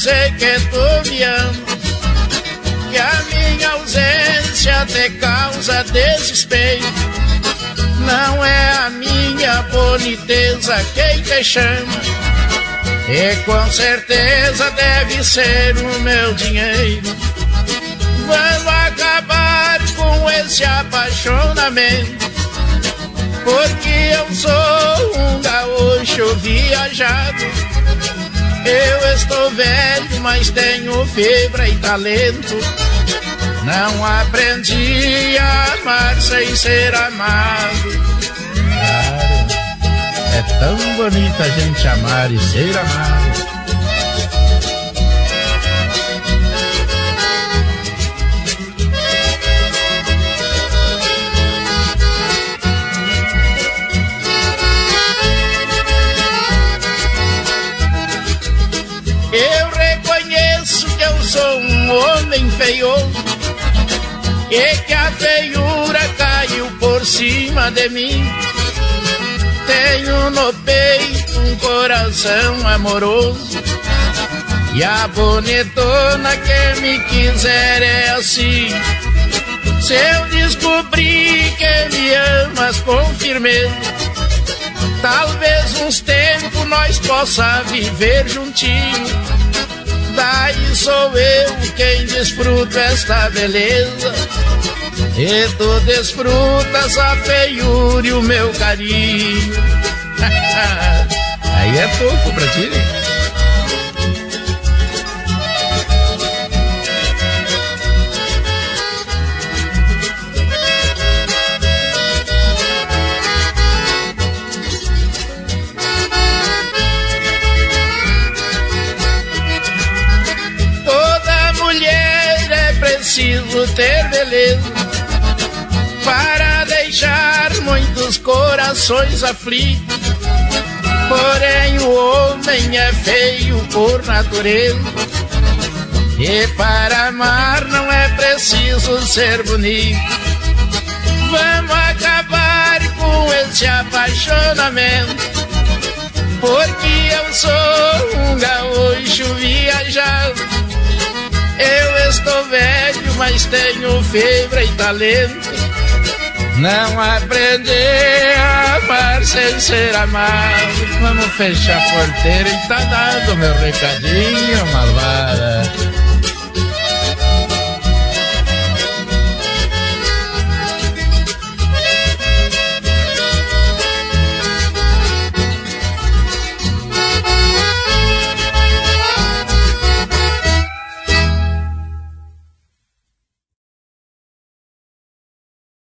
sei que tu me ama, que a minha ausência te causa desespero. Não é a minha boniteza quem te chama, e com certeza deve ser o meu dinheiro. Vamos acabar com esse apaixonamento, porque eu sou um gaúcho viajado. Eu estou velho, mas tenho fibra e talento. Não aprendi a amar sem ser amado. Claro, é tão bonito a gente amar e ser amado. Eu reconheço que eu sou um homem feioso e que a feiura caiu por cima de mim. Tenho no peito um coração amoroso, e a bonitona que me quiser é assim. Se eu descobrir que me amas com firmeza, talvez uns tempos nós possa viver juntinho. Daí sou eu quem desfruto esta beleza, e tu desfrutas a feiura e o meu carinho. Aí é pouco pra ti, né? Preciso ter beleza para deixar muitos corações aflitos. Porém o homem é feio por natureza, e para amar não é preciso ser bonito. Vamos acabar com esse apaixonamento, porque eu sou um gaúcho viajado. Eu estou velho, mas tenho fibra e talento. Não aprendi a amar sem ser amado. Vamos fechar a porteira e tá dado meu recadinho, malvada.